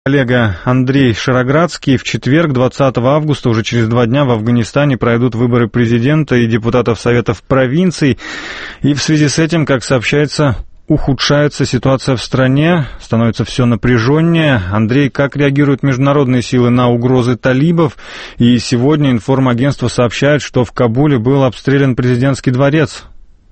Коллега Андрей Шароградский. В четверг, 20 августа, уже через 2 дня в Афганистане пройдут выборы президента и депутатов Советов провинций. И в связи с этим, как сообщается, ухудшается ситуация в стране, становится все напряженнее. Андрей, как реагируют международные силы на угрозы талибов? И сегодня информагентство сообщает, что в Кабуле был обстрелян президентский дворец.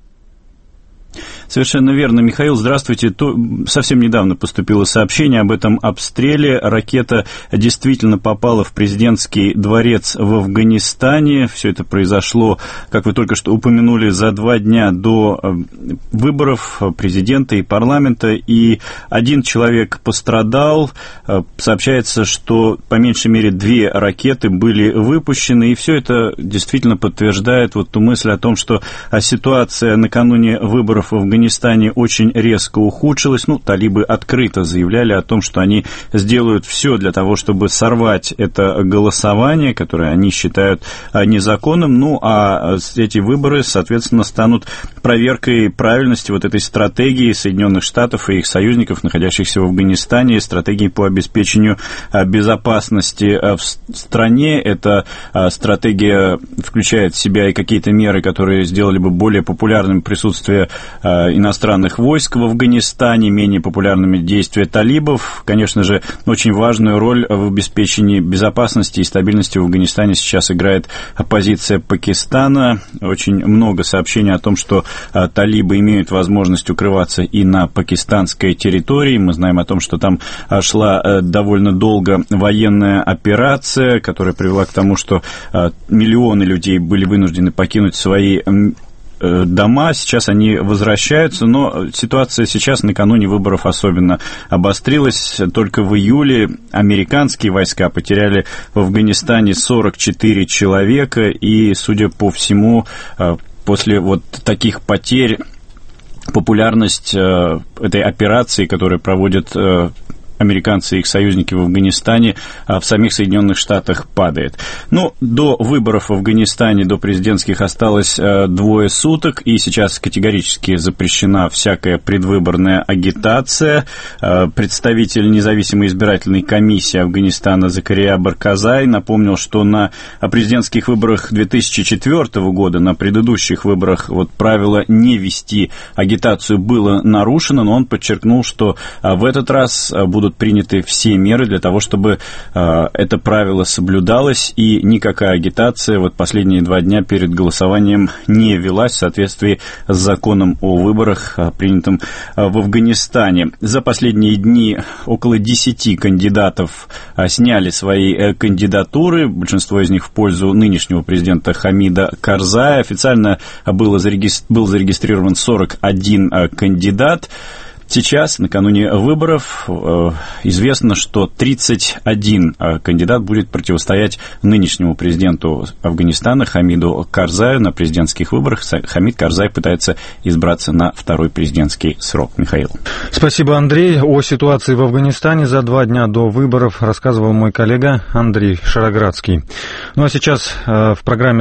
Совершенно верно, Михаил, здравствуйте. Совсем недавно поступило сообщение об этом обстреле. Ракета действительно попала в президентский дворец в Афганистане. Все это произошло, как вы только что упомянули, за 2 дня до выборов президента и парламента. И 1 человек пострадал. Сообщается, что по меньшей мере 2 ракеты были выпущены. И все это действительно подтверждает ту мысль о том, что ситуация накануне выборов в Афганистане очень резко ухудшилась. Талибы открыто заявляли о том, что они сделают все для того, чтобы сорвать это голосование, которое они считают незаконным. А эти выборы, соответственно, станут проверкой правильности этой стратегии Соединенных Штатов и их союзников, находящихся в Афганистане, стратегии по обеспечению безопасности в стране. Эта стратегия включает в себя и какие-то меры, которые сделали бы более популярным присутствие иностранных войск в Афганистане, менее популярными действия талибов. Конечно же, очень важную роль в обеспечении безопасности и стабильности в Афганистане сейчас играет оппозиция Пакистана. Очень много сообщений о том, что талибы имеют возможность укрываться и на пакистанской территории. Мы знаем о том, что там шла довольно долго военная операция, которая привела к тому, что миллионы людей были вынуждены покинуть свои дома, сейчас они возвращаются, но ситуация сейчас накануне выборов особенно обострилась. Только в июле американские войска потеряли в Афганистане 44 человека, и, судя по всему, после таких потерь популярность этой операции, которую проводят американцы и их союзники в Афганистане, в самих Соединенных Штатах падает. До выборов в Афганистане, до президентских, осталось 2 суток, и сейчас категорически запрещена всякая предвыборная агитация. Представитель независимой избирательной комиссии Афганистана Закария Барказай напомнил, что на президентских выборах 2004 года, на предыдущих выборах, правило не вести агитацию было нарушено, но он подчеркнул, что в этот раз будут приняты все меры для того, чтобы это правило соблюдалось, и никакая агитация последние 2 дня перед голосованием не велась в соответствии с законом о выборах, принятым в Афганистане. За последние дни около 10 кандидатов сняли свои кандидатуры, большинство из них в пользу нынешнего президента Хамида Карзая. Официально был зарегистрирован 41 кандидат. Сейчас, накануне выборов, известно, что 31 кандидат будет противостоять нынешнему президенту Афганистана Хамиду Карзаю на президентских выборах. Хамид Карзай пытается избраться на 2-й президентский срок. Михаил. Спасибо, Андрей. О ситуации в Афганистане за 2 дня до выборов рассказывал мой коллега Андрей Шароградский. А сейчас в программе